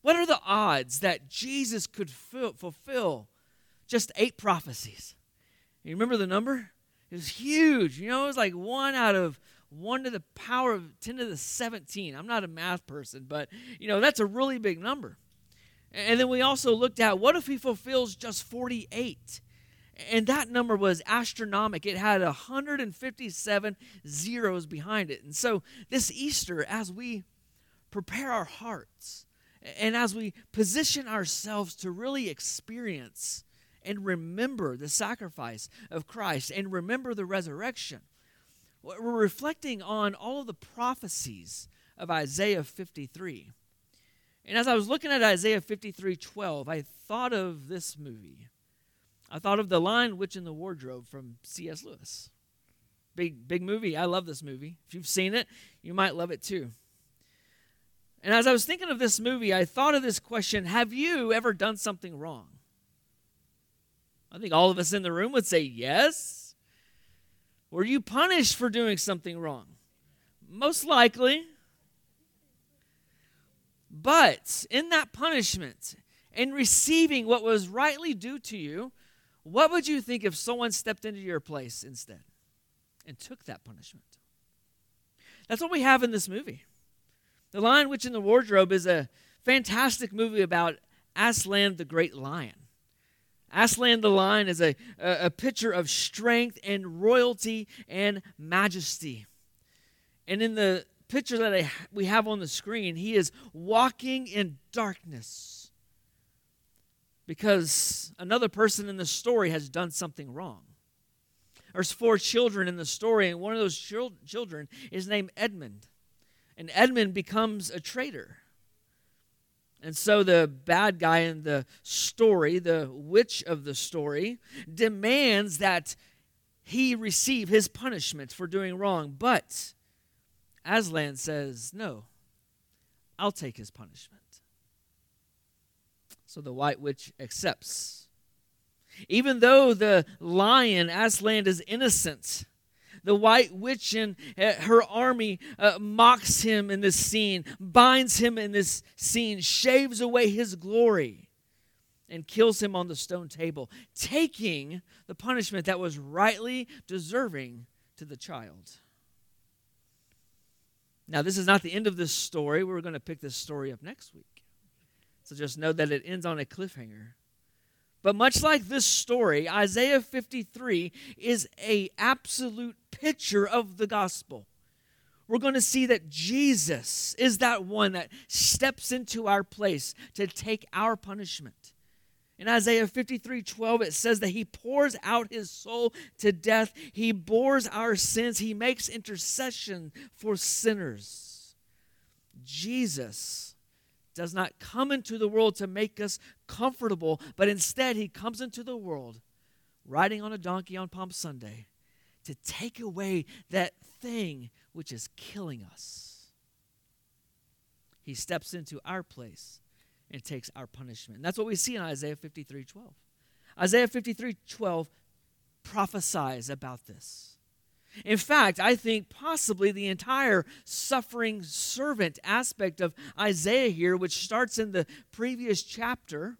What are the odds that Jesus could fulfill just 8 prophecies? You remember the number? It was huge. It was like 1 out of 1 to the power of 10 to the 17. I'm not a math person, but, that's a really big number. And then we also looked at, what if he fulfills just 48? And that number was astronomical. It had 157 zeros behind it. And so this Easter, as we prepare our hearts, and as we position ourselves to really experience and remember the sacrifice of Christ and remember the resurrection, we're reflecting on all of the prophecies of Isaiah 53. And as I was looking at Isaiah 53:12, I thought of this movie. I thought of The Lion, Witch, and the Wardrobe from C.S. Lewis. Big movie. I love this movie. If you've seen it, you might love it too. And as I was thinking of this movie, I thought of this question: have you ever done something wrong? I think all of us in the room would say yes. Were you punished for doing something wrong? Most likely. But in that punishment, in receiving what was rightly due to you, what would you think if someone stepped into your place instead and took that punishment? That's what we have in this movie. The Lion, Witch, and the Wardrobe is a fantastic movie about Aslan the Great Lion. Aslan the Lion is a picture of strength and royalty and majesty. And in the picture that we have on the screen, he is walking in darkness because another person in the story has done something wrong. There's 4 children in the story, and one of those children is named Edmund. And Edmund becomes a traitor. And so the bad guy in the story, the witch of the story, demands that he receive his punishment for doing wrong. But Aslan says, no, I'll take his punishment. So the white witch accepts. Even though the lion, Aslan, is innocent, the white witch and her army mocks him in this scene, binds him in this scene, shaves away his glory, and kills him on the stone table, taking the punishment that was rightly deserving to the child. Now, this is not the end of this story. We're going to pick this story up next week. So just know that it ends on a cliffhanger. But much like this story, Isaiah 53 is an absolute picture of the gospel. We're going to see that Jesus is that one that steps into our place to take our punishment. In Isaiah 53:12, it says that he pours out his soul to death. He bores our sins. He makes intercession for sinners. Jesus does not come into the world to make us comfortable, but instead he comes into the world riding on a donkey on Palm Sunday to take away that thing which is killing us. He steps into our place and takes our punishment. And that's what we see in Isaiah 53:12. Isaiah 53:12 prophesies about this. In fact, I think possibly the entire suffering servant aspect of Isaiah here, which starts in the previous chapter,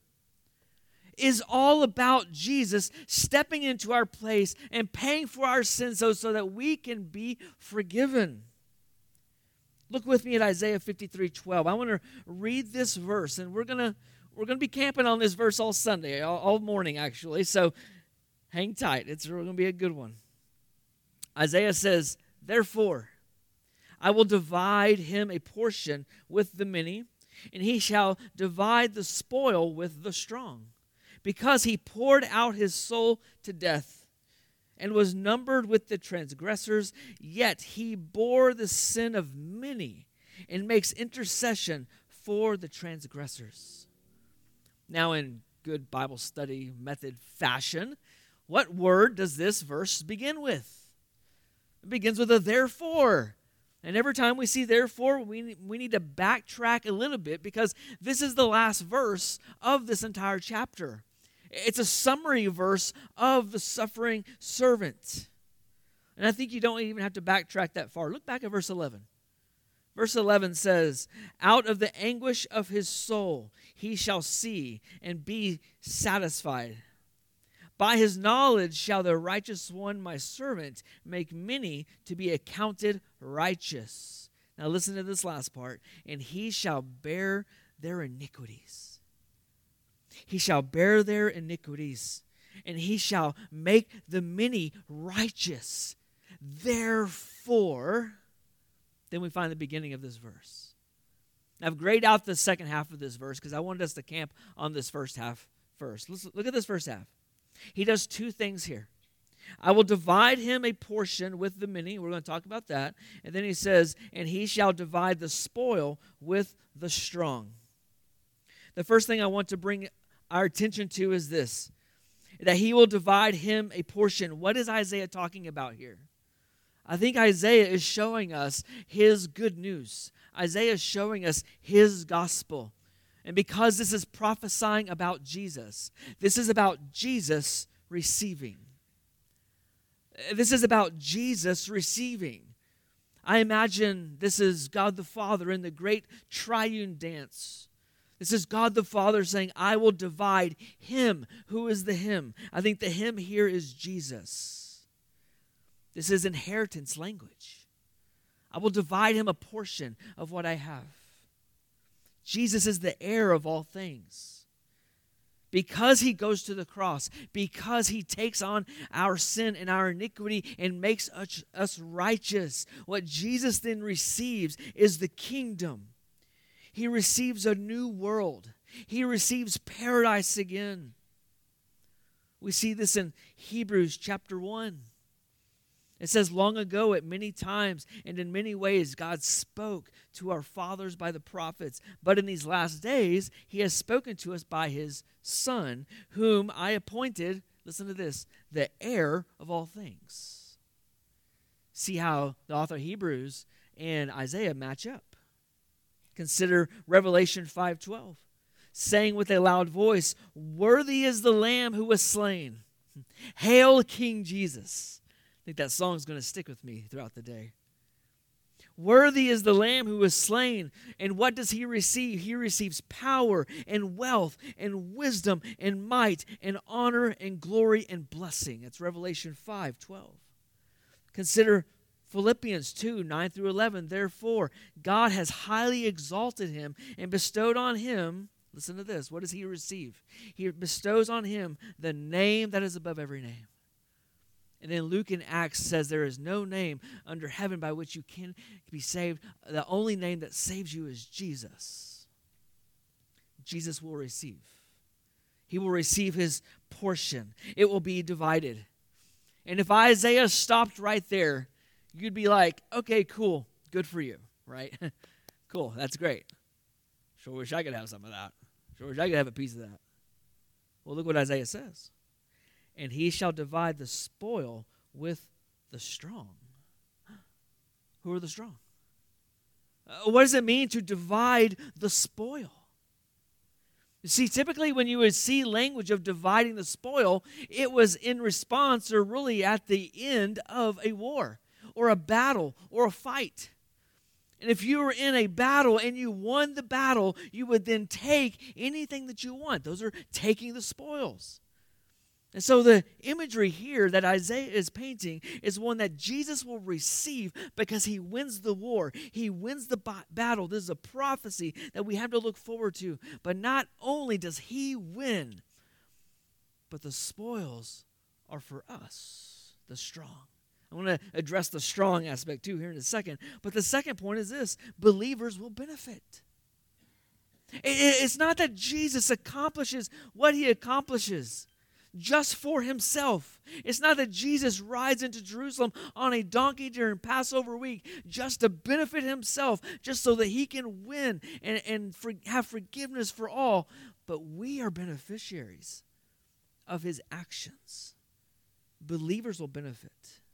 is all about Jesus stepping into our place and paying for our sins so that we can be forgiven. Look with me at Isaiah 53:12. I want to read this verse, and we're gonna be camping on this verse all Sunday, all morning actually. So hang tight. It's going to be a good one. Isaiah says, "Therefore, I will divide him a portion with the many, and he shall divide the spoil with the strong, because he poured out his soul to death and was numbered with the transgressors, yet he bore the sin of many and makes intercession for the transgressors." Now, in good Bible study method fashion, what word does this verse begin with? It begins with a therefore. And every time we see therefore, we need to backtrack a little bit because this is the last verse of this entire chapter. It's a summary verse of the suffering servant. And I think you don't even have to backtrack that far. Look back at verse 11. Verse 11 says, out of the anguish of his soul he shall see and be satisfied. By his knowledge shall the righteous one, my servant, make many to be accounted righteous. Now listen to this last part. And he shall bear their iniquities. He shall bear their iniquities, and he shall make the many righteous. Therefore, then we find the beginning of this verse. Now, I've grayed out the second half of this verse because I wanted us to camp on this first half first. Let's look at this first half. He does two things here. I will divide him a portion with the many. We're going to talk about that. And then he says, and he shall divide the spoil with the strong. The first thing I want to bring our attention to is this, that he will divide him a portion. What is Isaiah talking about here? I think Isaiah is showing us his good news. Isaiah is showing us his gospel. And because this is prophesying about Jesus, this is about Jesus receiving. This is about Jesus receiving. I imagine this is God the Father in the great triune dance. This is God the Father saying, I will divide him. Who is the him? I think the him here is Jesus. This is inheritance language. I will divide him a portion of what I have. Jesus is the heir of all things. Because he goes to the cross, because he takes on our sin and our iniquity and makes us righteous, what Jesus then receives is the kingdom. He receives a new world. He receives paradise again. We see this in Hebrews chapter 1. It says, long ago at many times and in many ways God spoke to our fathers by the prophets. But in these last days he has spoken to us by his Son, whom I appointed, listen to this, the heir of all things. See how the author of Hebrews and Isaiah match up. Consider Revelation 5:12, saying with a loud voice, worthy is the Lamb who was slain. Hail King Jesus. I think that song is going to stick with me throughout the day. Worthy is the Lamb who was slain. And what does he receive? He receives power and wealth and wisdom and might and honor and glory and blessing. That's Revelation 5:12. Consider Philippians 2:9-11. Therefore, God has highly exalted him and bestowed on him, listen to this, what does he receive? He bestows on him the name that is above every name. And then Luke in Acts says there is no name under heaven by which you can be saved. The only name that saves you is Jesus. Jesus will receive. He will receive his portion. It will be divided. And if Isaiah stopped right there, you'd be like, okay, cool, good for you, right? Cool, that's great. Sure wish I could have some of that. Sure wish I could have a piece of that. Well, look what Isaiah says. And he shall divide the spoil with the strong. Who are the strong? What does it mean to divide the spoil? You see, typically when you would see language of dividing the spoil, it was in response or really at the end of a war or a battle or a fight. And if you were in a battle and you won the battle, you would then take anything that you want. Those are taking the spoils. And so the imagery here that Isaiah is painting is one that Jesus will receive because he wins the war. He wins the battle. This is a prophecy that we have to look forward to. But not only does he win, but the spoils are for us, the strong. I want to address the strong aspect too here in a second. But the second point is this: believers will benefit. It's not that Jesus accomplishes what he accomplishes just for himself. It's not that Jesus rides into Jerusalem on a donkey during Passover week just to benefit himself, just so that he can win and have forgiveness for all. But we are beneficiaries of his actions. Believers will benefit.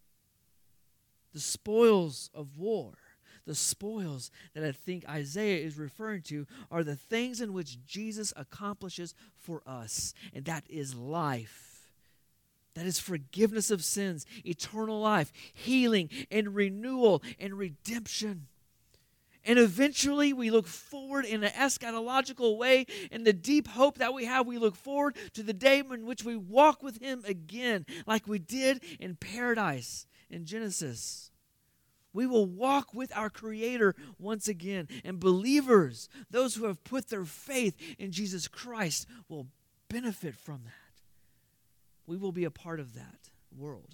The spoils of war, the spoils that I think Isaiah is referring to, are the things in which Jesus accomplishes for us. And that is life. That is forgiveness of sins, eternal life, healing and renewal and redemption. And eventually we look forward in an eschatological way, in the deep hope that we have, we look forward to the day in which we walk with him again, like we did in paradise in Genesis. We will walk with our Creator once again. And believers, those who have put their faith in Jesus Christ, will benefit from that. We will be a part of that world.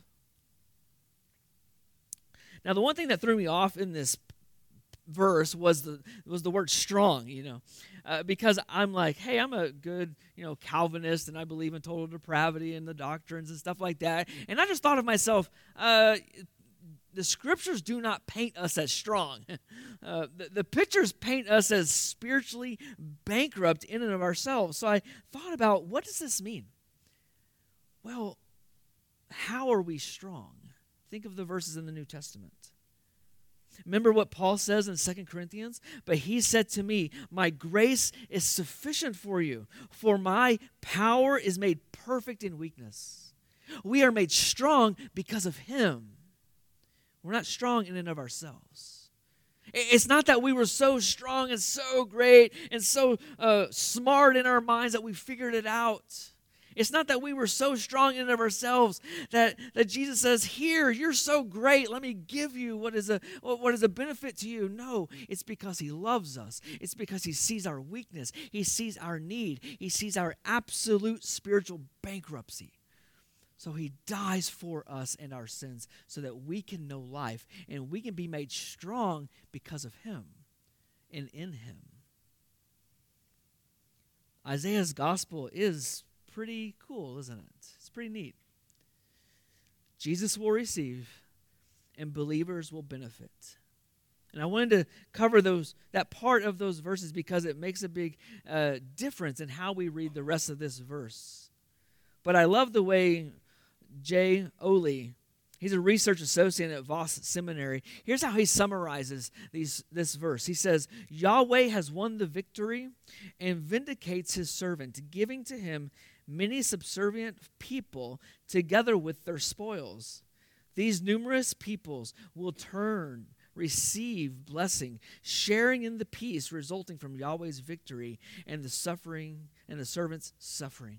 Now, the one thing that threw me off in this verse was the word strong, because I'm like, hey, I'm a good, Calvinist, and I believe in total depravity and the doctrines and stuff like that. And I just thought of myself, the scriptures do not paint us as strong. The pictures paint us as spiritually bankrupt in and of ourselves. So I thought about, what does this mean? Well, how are we strong? Think of the verses in the New Testament. Remember what Paul says in 2 Corinthians? But he said to me, my grace is sufficient for you, for my power is made perfect in weakness. We are made strong because of him. We're not strong in and of ourselves. It's not that we were so strong and so great and so smart in our minds that we figured it out. It's not that we were so strong in and of ourselves that Jesus says, here, you're so great, let me give you what is a benefit to you. No, it's because he loves us. It's because he sees our weakness. He sees our need. He sees our absolute spiritual bankruptcy. So he dies for us and our sins so that we can know life and we can be made strong because of him and in him. Isaiah's gospel is pretty cool, isn't it? It's pretty neat. Jesus will receive and believers will benefit. And I wanted to cover that part of those verses because it makes a big difference in how we read the rest of this verse. But I love the way Jay Oley, he's a research associate at Voss Seminary. Here's how he summarizes this verse. He says, Yahweh has won the victory and vindicates his servant, giving to him many subservient people together with their spoils. These numerous peoples will receive blessing, sharing in the peace resulting from Yahweh's victory and the servant's suffering.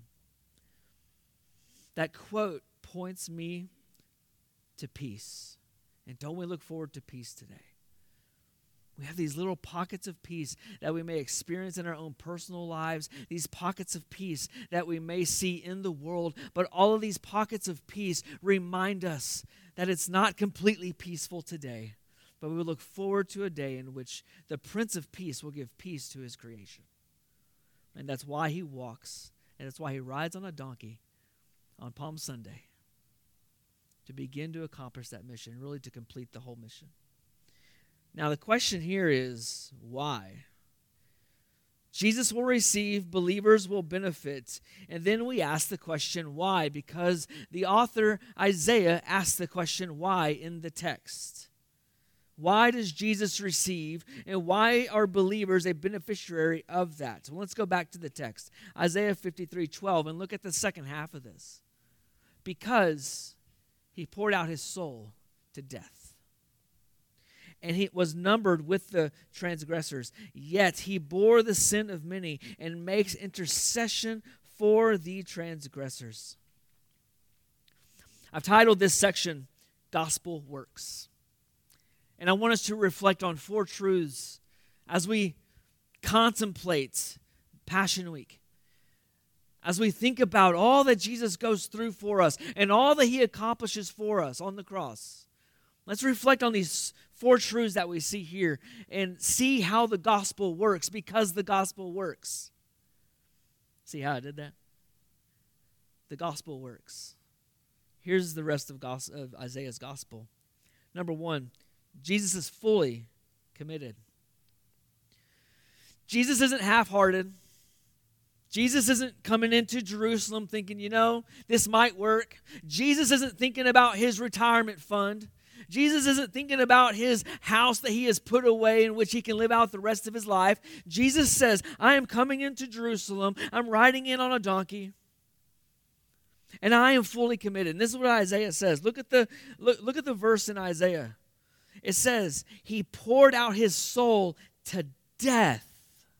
That quote points me to peace. And don't we look forward to peace today? We have these little pockets of peace that we may experience in our own personal lives, these pockets of peace that we may see in the world, but all of these pockets of peace remind us that it's not completely peaceful today, but we will look forward to a day in which the Prince of Peace will give peace to his creation. And that's why he walks, and that's why he rides on a donkey on Palm Sunday, to begin to accomplish that mission, really to complete the whole mission. Now, the question here is, why? Jesus will receive, believers will benefit. And then we ask the question, why? Because the author, Isaiah, asked the question, why, in the text. Why does Jesus receive, and why are believers a beneficiary of that? So let's go back to the text, Isaiah 53:12, and look at the second half of this. Because he poured out his soul to death, and he was numbered with the transgressors. Yet he bore the sin of many and makes intercession for the transgressors. I've titled this section, Gospel Works. And I want us to reflect on 4 truths as we contemplate Passion Week. As we think about all that Jesus goes through for us and all that he accomplishes for us on the cross. Let's reflect on these 4 truths that we see here and see how the gospel works, because the gospel works. See how I did that? The gospel works. Here's the rest of Isaiah's gospel. Number 1, Jesus is fully committed. Jesus isn't half-hearted. Jesus isn't coming into Jerusalem thinking, this might work. Jesus isn't thinking about his retirement fund. Jesus isn't thinking about his house that he has put away in which he can live out the rest of his life. Jesus says, I am coming into Jerusalem. I'm riding in on a donkey. And I am fully committed. And this is what Isaiah says. Look at the verse in Isaiah. It says, he poured out his soul to death.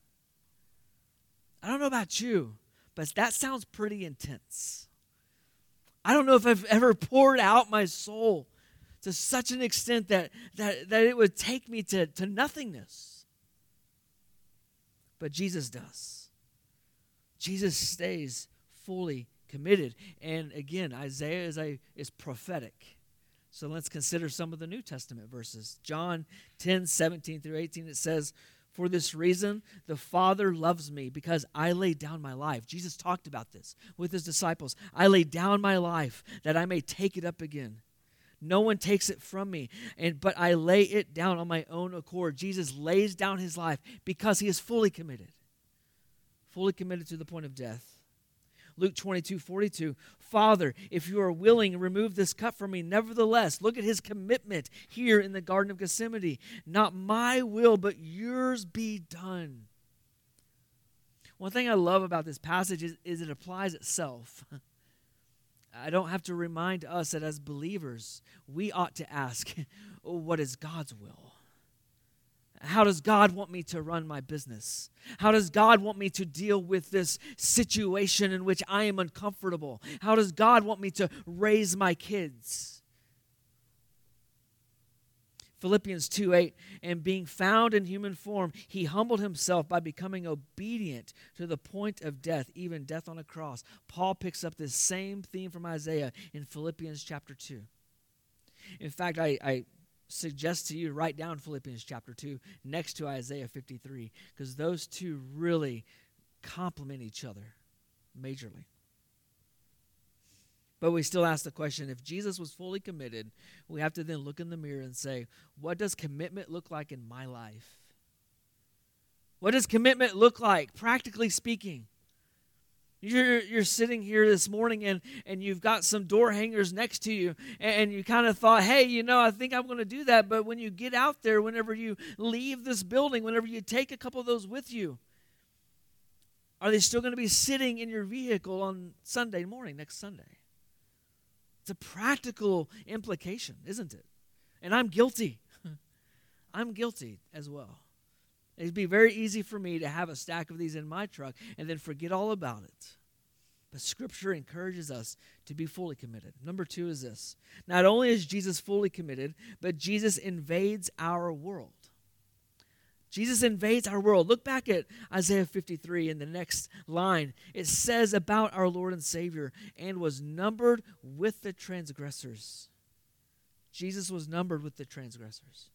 I don't know about you, but that sounds pretty intense. I don't know if I've ever poured out my soul to such an extent that it would take me to nothingness. But Jesus does. Jesus stays fully committed. And again, Isaiah is prophetic. So let's consider some of the New Testament verses. John 10:17-18, it says, "For this reason, the Father loves me, because I lay down my life." Jesus talked about this with his disciples. "I lay down my life that I may take it up again. No one takes it from me, but I lay it down on my own accord." Jesus lays down his life because he is fully committed to the point of death. Luke 22:42, "Father, if you are willing, remove this cup from me. Nevertheless," look at his commitment here in the Garden of Gethsemane, "not my will, but yours be done." One thing I love about this passage is it applies itself. I don't have to remind us that as believers, we ought to ask, what is God's will? How does God want me to run my business? How does God want me to deal with this situation in which I am uncomfortable? How does God want me to raise my kids? Philippians 2:8, "And being found in human form, he humbled himself by becoming obedient to the point of death, even death on a cross." Paul picks up this same theme from Isaiah in Philippians chapter 2. In fact, I suggest to you write down Philippians chapter 2 next to Isaiah 53, because those two really complement each other majorly. But we still ask the question, if Jesus was fully committed, we have to then look in the mirror and say, what does commitment look like in my life? What does commitment look like, practically speaking? You're sitting here this morning and you've got some door hangers next to you, and you kind of thought, hey, I think I'm going to do that. But when you get out there, whenever you leave this building, whenever you take a couple of those with you, are they still going to be sitting in your vehicle on Sunday morning, next Sunday? It's a practical implication, isn't it? And I'm guilty. I'm guilty as well. It'd be very easy for me to have a stack of these in my truck and then forget all about it. But Scripture encourages us to be fully committed. Number 2 is this. Not only is Jesus fully committed, but Jesus invades our world. Jesus invades our world. Look back at Isaiah 53 in the next line. It says about our Lord and Savior, "and was numbered with the transgressors." Jesus was numbered with the transgressors.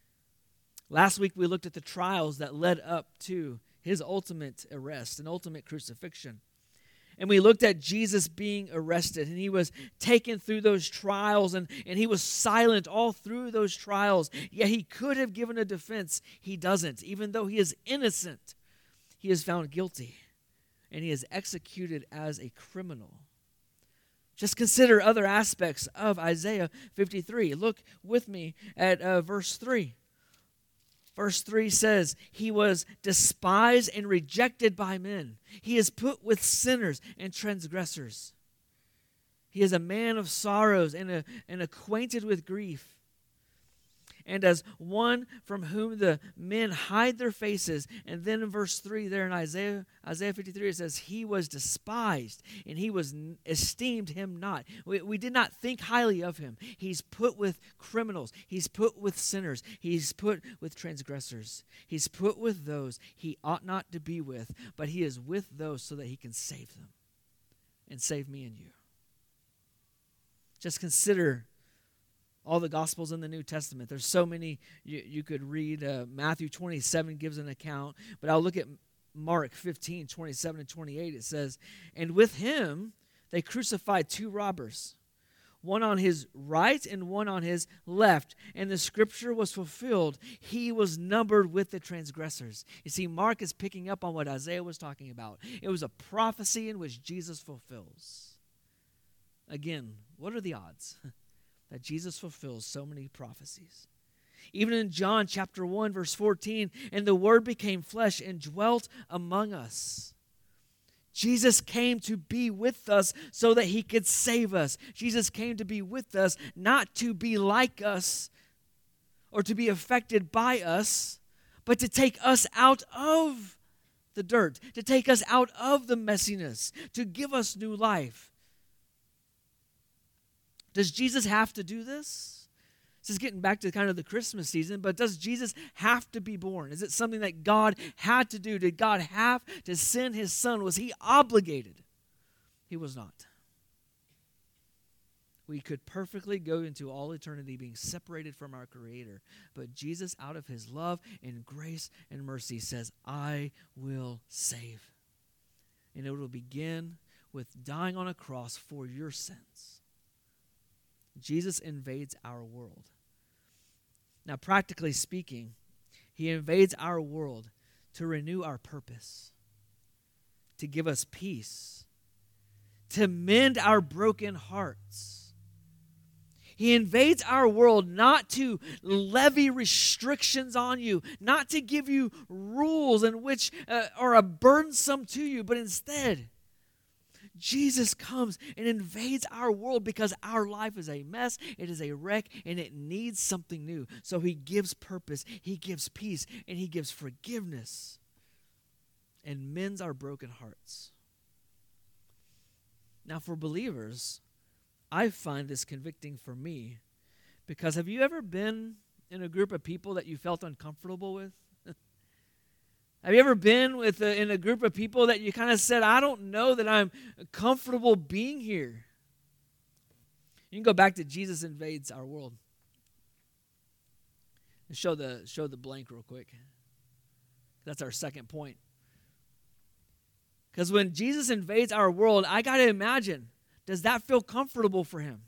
Last week we looked at the trials that led up to his ultimate arrest and ultimate crucifixion. And we looked at Jesus being arrested, and he was taken through those trials, and he was silent all through those trials. Yet he could have given a defense. He doesn't. Even though he is innocent, he is found guilty, and he is executed as a criminal. Just consider other aspects of Isaiah 53. Look with me at verse 3. Verse 3 says, "He was despised and rejected by men. He is put with sinners and transgressors. He is a man of sorrows and acquainted with grief. And as one from whom the men hide their faces." And then in verse 3 there in Isaiah 53, it says, "He was despised, and he was esteemed him not." We did not think highly of him. He's put with criminals. He's put with sinners. He's put with transgressors. He's put with those he ought not to be with, but he is with those so that he can save them and save me and you. Just consider all the Gospels in the New Testament. There's so many you could read. Matthew 27 gives an account, but I'll look at Mark 15, 27 and 28. It says, "And with him they crucified 2 robbers, one on his right and one on his left. And the scripture was fulfilled. He was numbered with the transgressors." You see, Mark is picking up on what Isaiah was talking about. It was a prophecy in which Jesus fulfills. Again, what are the odds that Jesus fulfills so many prophecies? Even in John chapter 1, verse 14, "And the Word became flesh and dwelt among us." Jesus came to be with us so that he could save us. Jesus came to be with us, not to be like us or to be affected by us, but to take us out of the dirt, to take us out of the messiness, to give us new life. Does Jesus have to do this? This is getting back to kind of the Christmas season, but does Jesus have to be born? Is it something that God had to do? Did God have to send his son? Was he obligated? He was not. We could perfectly go into all eternity being separated from our Creator. But Jesus, out of his love and grace and mercy, says, I will save. And it will begin with dying on a cross for your sins. Jesus invades our world. Now, practically speaking, he invades our world to renew our purpose, to give us peace, to mend our broken hearts. He invades our world not to levy restrictions on you, not to give you rules in which are burdensome to you, but instead, Jesus comes and invades our world because our life is a mess, it is a wreck, and it needs something new. So he gives purpose, he gives peace, and he gives forgiveness and mends our broken hearts. Now, for believers, I find this convicting for me because have you ever been in a group of people that you felt uncomfortable with? Have you ever been in a group of people that you kind of said, I don't know that I'm comfortable being here? You can go back to Jesus invades our world. And show the blank real quick. That's our second point. Because when Jesus invades our world, I got to imagine, does that feel comfortable for him?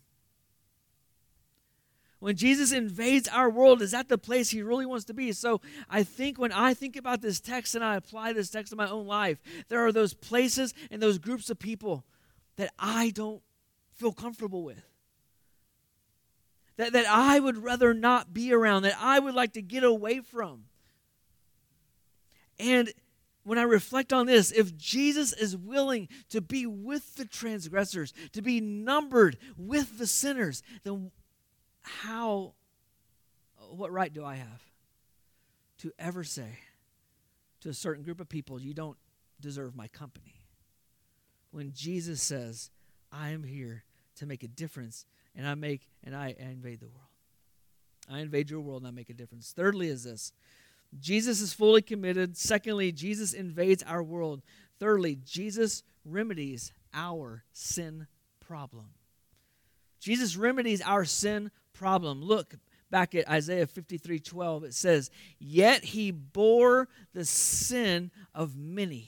When Jesus invades our world, is that the place he really wants to be? So I think when I think about this text and I apply this text to my own life, there are those places and those groups of people that I don't feel comfortable with. That I would rather not be around, that I would like to get away from. And when I reflect on this, if Jesus is willing to be with the transgressors, to be numbered with the sinners, then what right do I have to ever say to a certain group of people, you don't deserve my company? When Jesus says, I am here to make a difference, and I invade the world. I invade your world and I make a difference. Thirdly is this. Jesus is fully committed. Secondly, Jesus invades our world. Thirdly, Jesus remedies our sin problem. Jesus remedies our sin problem. Look back at Isaiah 53:12. It says, yet he bore the sin of many.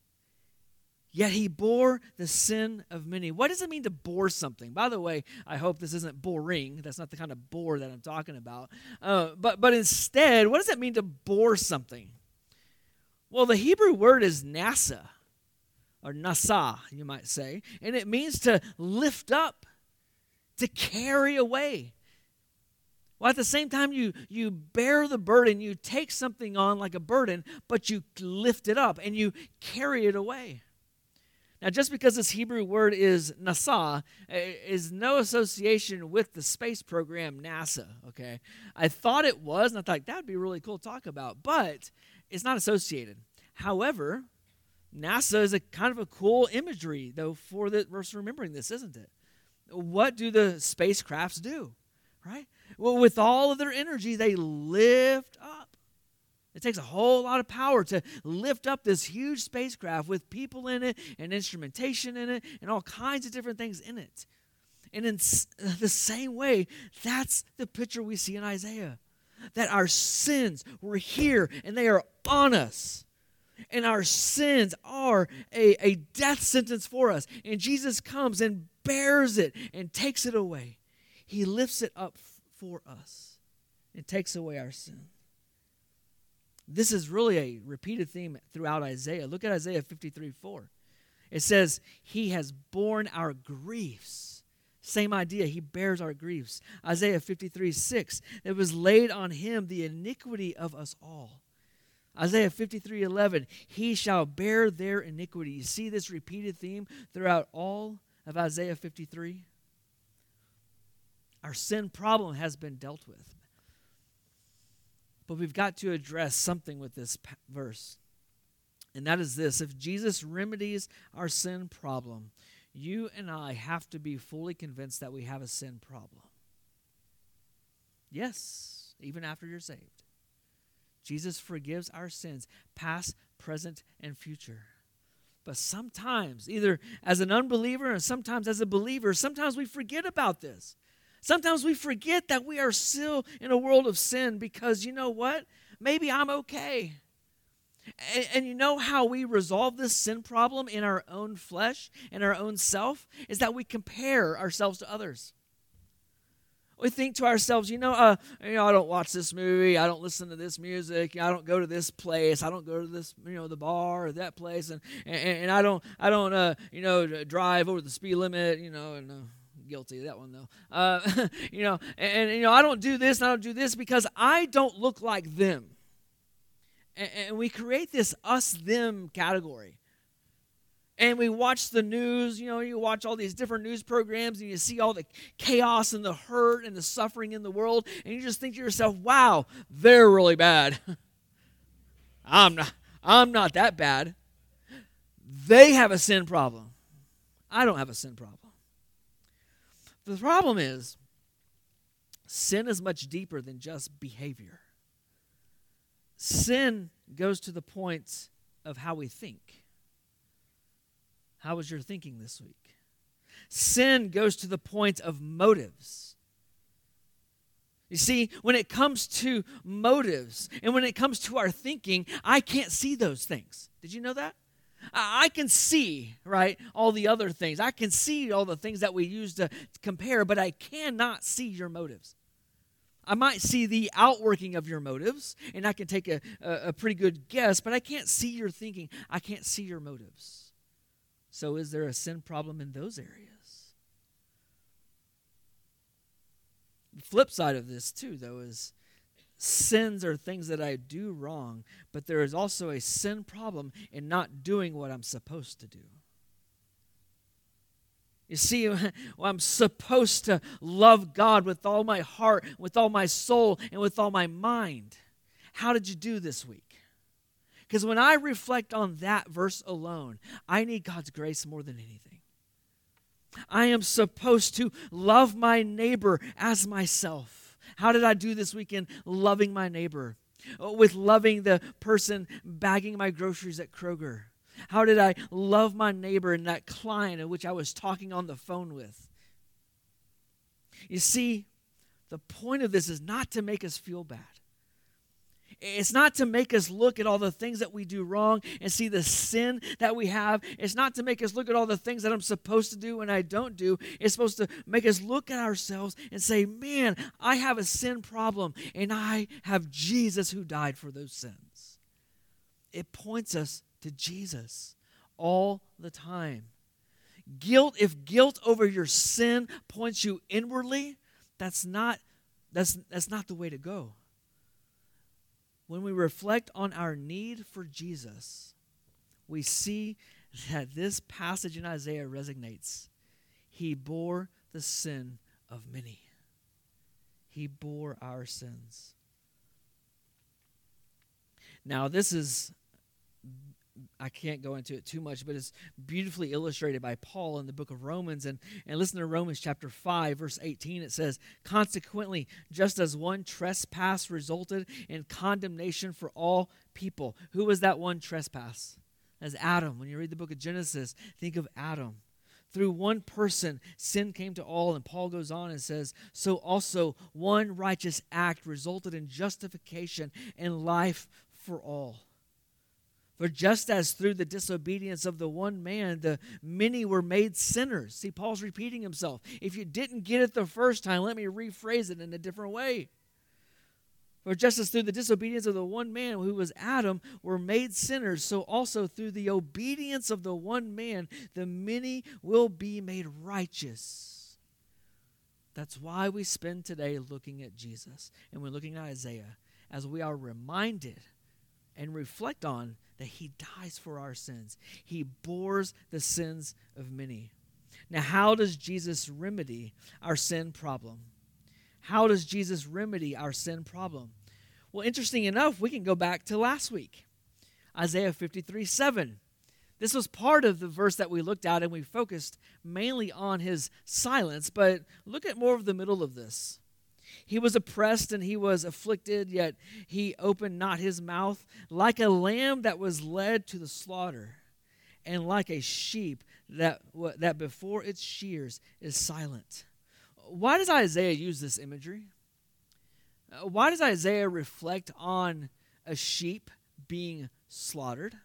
Yet he bore the sin of many. What does it mean to bore something? By the way, I hope this isn't boring. That's not the kind of bore that I'm talking about. But instead, what does it mean to bore something? Well, the Hebrew word is nasa, or nasa, you might say. And it means to lift up, to carry away. Well, at the same time, you bear the burden, you take something on like a burden, but you lift it up and you carry it away. Now, just because this Hebrew word is nasa, is no association with the space program NASA, okay? I thought it was, and I thought that would be really cool to talk about, but it's not associated. However, NASA is a kind of a cool imagery, though, for remembering this, isn't it? What do the spacecrafts do, right? Well, with all of their energy, they lift up. It takes a whole lot of power to lift up this huge spacecraft with people in it and instrumentation in it and all kinds of different things in it. And in the same way, that's the picture we see in Isaiah. That our sins were here and they are on us. And our sins are a death sentence for us. And Jesus comes and bears it and takes it away. He lifts it up for us and takes away our sin. This is really a repeated theme throughout Isaiah. Look at Isaiah 53:4. It says, he has borne our griefs. Same idea, he bears our griefs. Isaiah 53:6, it was laid on him the iniquity of us all. Isaiah 53:11, he shall bear their iniquity. You see this repeated theme throughout all of Isaiah 53? Our sin problem has been dealt with. But we've got to address something with this verse. And that is this: if Jesus remedies our sin problem, you and I have to be fully convinced that we have a sin problem. Yes, even after you're saved. Jesus forgives our sins, past, present, and future. But sometimes, either as an unbeliever and sometimes as a believer, sometimes we forget about this. Sometimes we forget that we are still in a world of sin because, you know what? Maybe I'm okay. And you know how we resolve this sin problem in our own flesh, in our own self, is that we compare ourselves to others. We think to ourselves, I don't watch this movie, I don't listen to this music, I don't go to this place, I don't go to this, the bar or that place, and I don't drive over the speed limit, and guilty of that one though, I don't do this, and I don't do this because I don't look like them. And we create this us-them category. And we watch the news, you watch all these different news programs and you see all the chaos and the hurt and the suffering in the world, and you just think to yourself, wow, they're really bad. I'm not that bad. They have a sin problem. I don't have a sin problem. The problem is, sin is much deeper than just behavior. Sin goes to the point of how we think. How was your thinking this week? Sin goes to the point of motives. You see, when it comes to motives and when it comes to our thinking, I can't see those things. Did you know that? I can see, right, all the other things. I can see all the things that we use to compare, but I cannot see your motives. I might see the outworking of your motives, and I can take a pretty good guess, but I can't see your thinking. I can't see your motives. So is there a sin problem in those areas? The flip side of this, too, though, is sins are things that I do wrong, but there is also a sin problem in not doing what I'm supposed to do. You see, I'm supposed to love God with all my heart, with all my soul, and with all my mind. How did you do this week? Because when I reflect on that verse alone, I need God's grace more than anything. I am supposed to love my neighbor as myself. How did I do this week in loving my neighbor? With loving the person bagging my groceries at Kroger. How did I love my neighbor and that client in which I was talking on the phone with? You see, the point of this is not to make us feel bad. It's not to make us look at all the things that we do wrong and see the sin that we have. It's not to make us look at all the things that I'm supposed to do and I don't do. It's supposed to make us look at ourselves and say, man, I have a sin problem and I have Jesus who died for those sins. It points us to Jesus all the time. If guilt over your sin points you inwardly, that's not the way to go. When we reflect on our need for Jesus, we see that this passage in Isaiah resonates. He bore the sin of many. He bore our sins. Now, I can't go into it too much, but it's beautifully illustrated by Paul in the book of Romans. And listen to Romans chapter 5, verse 18. It says, consequently, just as one trespass resulted in condemnation for all people. Who was that one trespass? As Adam. When you read the book of Genesis, think of Adam. Through one person, sin came to all. And Paul goes on and says, so also one righteous act resulted in justification and life for all. For just as through the disobedience of the one man, the many were made sinners. See, Paul's repeating himself. If you didn't get it the first time, let me rephrase it in a different way. For just as through the disobedience of the one man, who was Adam, were made sinners, so also through the obedience of the one man, the many will be made righteous. That's why we spend today looking at Jesus. And we're looking at Isaiah as we are reminded and reflect on that he dies for our sins. He bores the sins of many. Now, how does Jesus remedy our sin problem? How does Jesus remedy our sin problem? Well, interesting enough, we can go back to last week, Isaiah 53:7. This was part of the verse that we looked at, and we focused mainly on his silence, but look at more of the middle of this. He was oppressed and he was afflicted, yet he opened not his mouth, like a lamb that was led to the slaughter, and like a sheep that before its shears is silent. Why does Isaiah use this imagery? Why does Isaiah reflect on a sheep being slaughtered?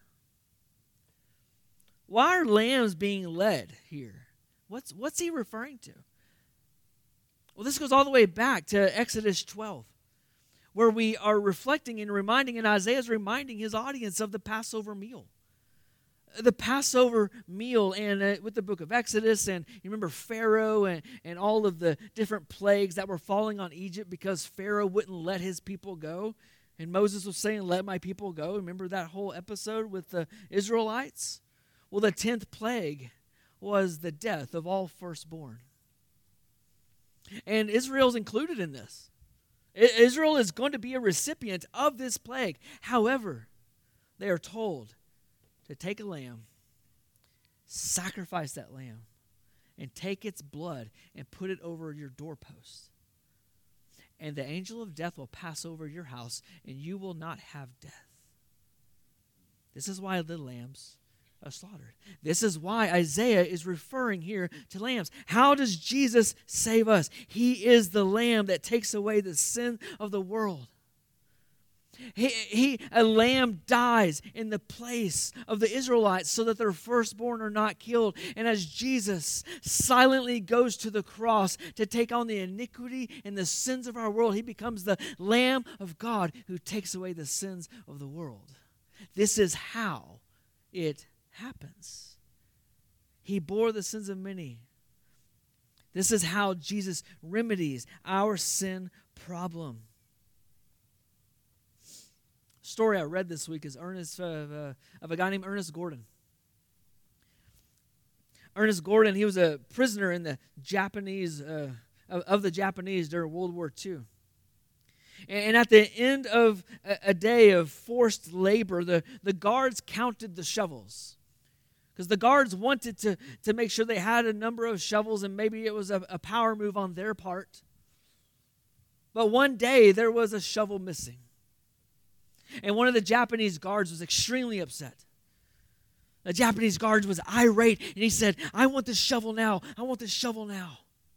Why are lambs being led here? What's he referring to? Well, this goes all the way back to Exodus 12, where we are reflecting and reminding, and Isaiah's reminding his audience of the Passover meal. The Passover meal, and with the book of Exodus, and you remember Pharaoh and all of the different plagues that were falling on Egypt because Pharaoh wouldn't let his people go. And Moses was saying, "Let my people go." Remember that whole episode with the Israelites? Well, the 10th plague was the death of all firstborn. And Israel's included in this. Israel is going to be a recipient of this plague. However, they are told to take a lamb, sacrifice that lamb, and take its blood and put it over your doorpost. And the angel of death will pass over your house, and you will not have death. This is why the lambs are slaughtered. This is why Isaiah is referring here to lambs. How does Jesus save us? He is the lamb that takes away the sin of the world. A lamb dies in the place of the Israelites so that their firstborn are not killed. And as Jesus silently goes to the cross to take on the iniquity and the sins of our world, he becomes the Lamb of God who takes away the sins of the world. This is how it happens. He bore the sins of many. This is how Jesus remedies our sin problem. Story I read this week is of a guy named Ernest Gordon. Ernest Gordon, he was a prisoner in the Japanese of the Japanese during World War II. And at the end of a day of forced labor, the guards counted the shovels. Because the guards wanted to make sure they had a number of shovels, and maybe it was a power move on their part. But one day, there was a shovel missing. And one of the Japanese guards was extremely upset. The Japanese guard was irate, and he said, "I want this shovel now. I want this shovel now."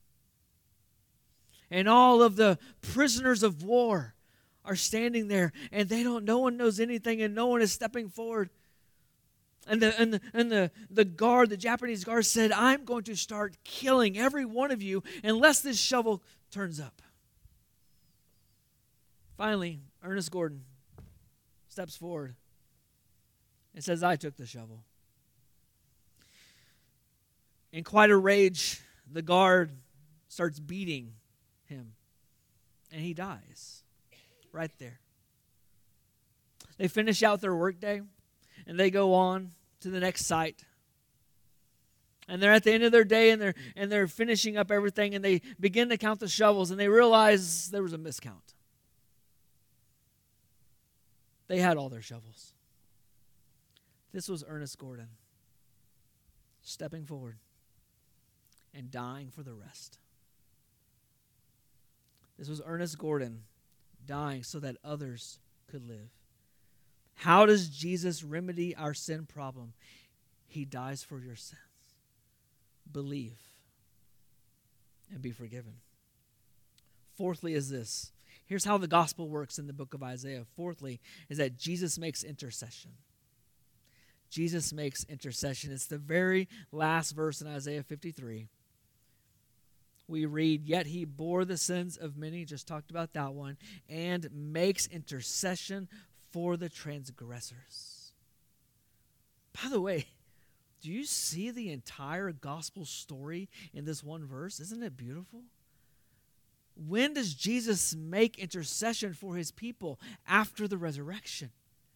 And all of the prisoners of war are standing there, and no one knows anything, and no one is stepping forward. And the guard, the Japanese guard said, "I'm going to start killing every one of you unless this shovel turns up." Finally, Ernest Gordon steps forward and says, "I took the shovel." In quite a rage, the guard starts beating him, and he dies right there. They finish out their workday, and they go on to the next site. And they're at the end of their day, and they're finishing up everything, and they begin to count the shovels, and they realize there was a miscount. They had all their shovels. This was Ernest Gordon stepping forward and dying for the rest. This was Ernest Gordon dying so that others could live. How does Jesus remedy our sin problem? He dies for your sins. Believe and be forgiven. Fourthly is this. Here's how the gospel works in the book of Isaiah. Fourthly is that Jesus makes intercession. Jesus makes intercession. It's the very last verse in Isaiah 53. We read, "Yet he bore the sins of many," just talked about that one, "and makes intercession for the transgressors." By the way, do you see the entire gospel story in this one verse? Isn't it beautiful? When does Jesus make intercession for his people? After the resurrection.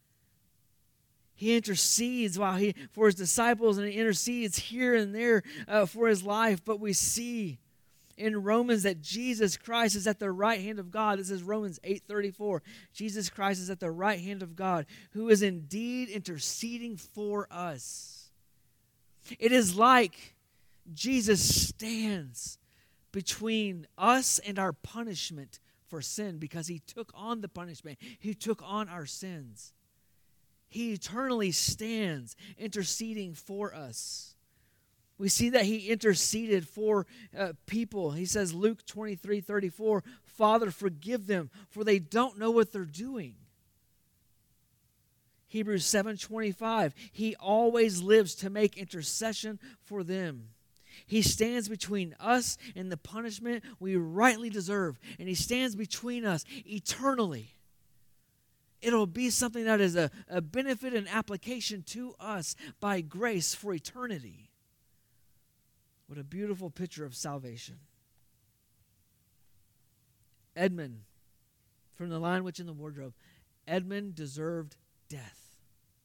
He intercedes for his disciples, and he intercedes here and there for his life. But we see in Romans that Jesus Christ is at the right hand of God. This is Romans 8:34. Jesus Christ is at the right hand of God, who is indeed interceding for us. It is like Jesus stands between us and our punishment for sin because he took on the punishment. He took on our sins. He eternally stands interceding for us. We see that he interceded for people. He says, Luke 23:34, Father, forgive them, for they don't know what they're doing. Hebrews 7:25, he always lives to make intercession for them. He stands between us and the punishment we rightly deserve, and he stands between us eternally. It'll be something that is a benefit and application to us by grace for eternity. What a beautiful picture of salvation. Edmund, from The Lion, Witch, and the Wardrobe, Edmund deserved death.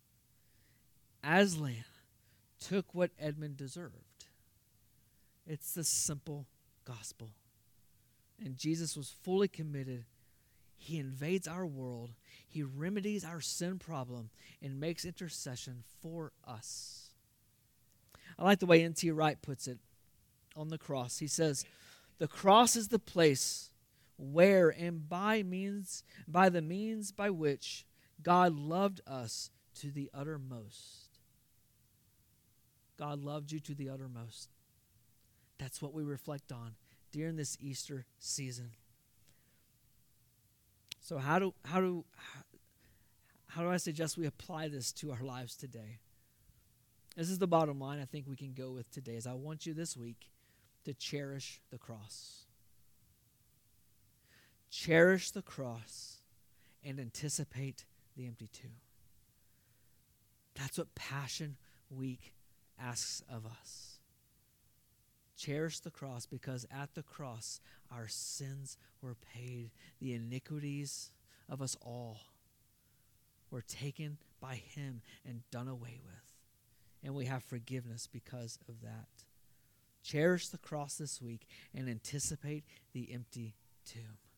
Aslan took what Edmund deserved. It's the simple gospel. And Jesus was fully committed. He invades our world. He remedies our sin problem and makes intercession for us. I like the way N.T. Wright puts it on the cross. He says, the cross is the place where and by the means by which God loved us to the uttermost. God loved you to the uttermost. That's what we reflect on during this Easter season. So how do I suggest we apply this to our lives today? This is the bottom line I think we can go with today. Is I want you this week to cherish the cross. Cherish the cross and anticipate the empty tomb. That's what Passion Week asks of us. Cherish the cross because at the cross our sins were paid. The iniquities of us all were taken by him and done away with. And we have forgiveness because of that. Cherish the cross this week and anticipate the empty tomb.